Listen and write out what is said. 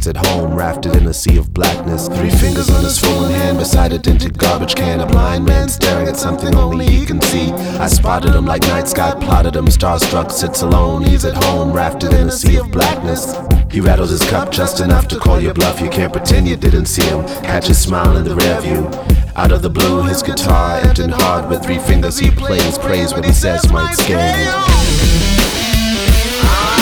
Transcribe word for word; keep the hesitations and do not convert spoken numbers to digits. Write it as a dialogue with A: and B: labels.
A: He's at home, rafted in a sea of blackness. Three fingers on his phone hand beside a dented garbage can. A blind man staring at something only he can see. I spotted him like night sky, plotted him. Starstruck, sits alone. He's at home, rafted in a sea of blackness. He rattles his cup just enough to call your bluff. You can't pretend you didn't see him. Catch his smile in the rear view. Out of the blue, his guitar emptying hard. With three fingers he plays, prays what he says might scare you.